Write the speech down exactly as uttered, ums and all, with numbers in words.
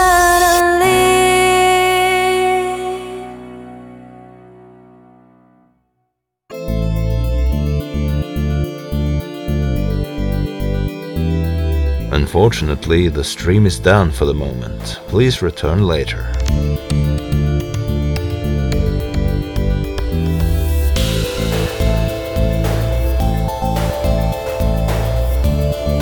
suddenly. Unfortunately, the stream is down for the moment. Please return later.